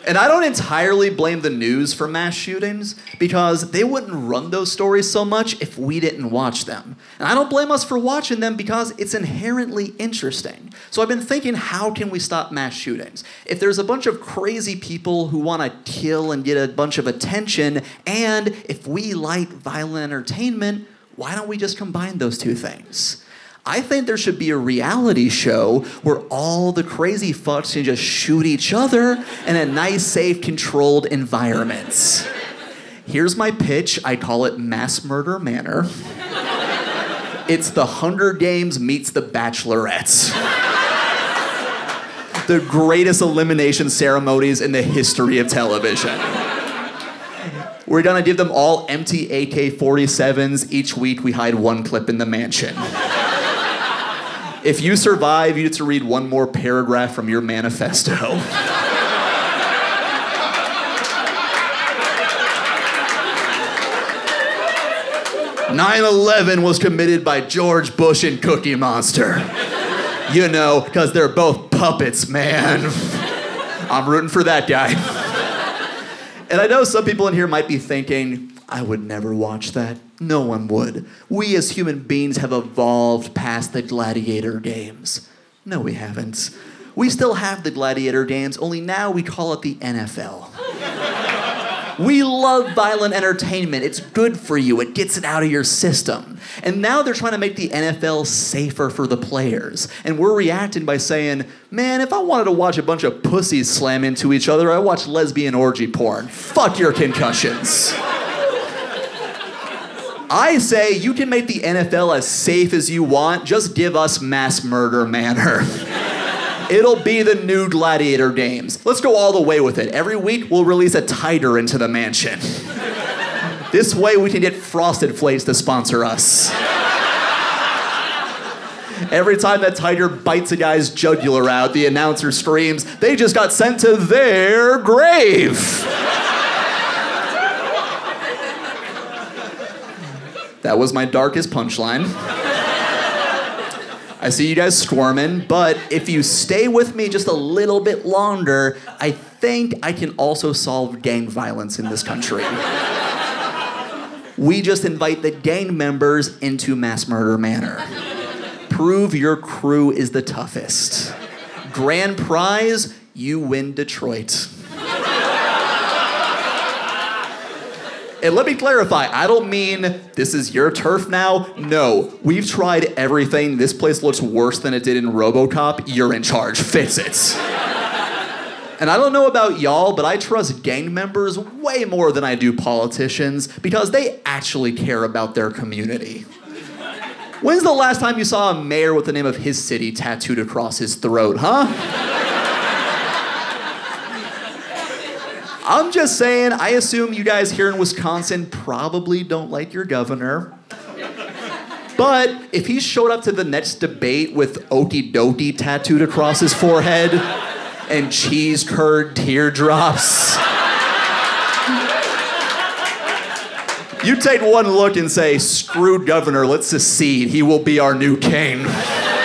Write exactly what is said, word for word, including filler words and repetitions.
And I don't entirely blame the news for mass shootings because they wouldn't run those stories so much if we didn't watch them. And I don't blame us for watching them because it's inherently interesting. So I've been thinking, how can we stop mass shootings? If there's a bunch of crazy people who want to kill and get a bunch of attention, and if we like violent entertainment, why don't we just combine those two things? I think there should be a reality show where all the crazy fucks can just shoot each other in a nice, safe, controlled environment. Here's my pitch. I call it Mass Murder Manor. It's the Hunger Games meets the Bachelorettes. The greatest elimination ceremonies in the history of television. We're gonna give them all empty A K forty-sevens. Each week we hide one clip in the mansion. If you survive, you get to read one more paragraph from your manifesto. nine eleven was committed by George Bush and Cookie Monster. You know, because they're both puppets, man. I'm rooting for that guy. And I know some people in here might be thinking, I would never watch that. No one would. We as human beings have evolved past the gladiator games. No, we haven't. We still have the gladiator games, only now we call it the N F L. We love violent entertainment. It's good for you. It gets it out of your system. And now they're trying to make the N F L safer for the players. And we're reacting by saying, man, if I wanted to watch a bunch of pussies slam into each other, I watch lesbian orgy porn. Fuck your concussions. I say you can make the N F L as safe as you want. Just give us Mass Murder Manor. It'll be the new gladiator games. Let's go all the way with it. Every week, we'll release a tiger into the mansion. This way, we can get Frosted Flakes to sponsor us. Every time that tiger bites a guy's jugular out, the announcer screams, they just got sent to their grave. That was my darkest punchline. I see you guys squirming, but if you stay with me just a little bit longer, I think I can also solve gang violence in this country. We just invite the gang members into Mass Murder Manor. Prove your crew is the toughest. Grand prize, you win Detroit. And let me clarify, I don't mean this is your turf now. No, we've tried everything. This place looks worse than it did in RoboCop. You're in charge. Fix it. And I don't know about y'all, but I trust gang members way more than I do politicians because they actually care about their community. When's the last time you saw a mayor with the name of his city tattooed across his throat, huh? I'm just saying, I assume you guys here in Wisconsin probably don't like your governor. But if he showed up to the next debate with Okie Dokie tattooed across his forehead and cheese curd teardrops, you take one look and say, screw governor, let's secede. He will be our new king.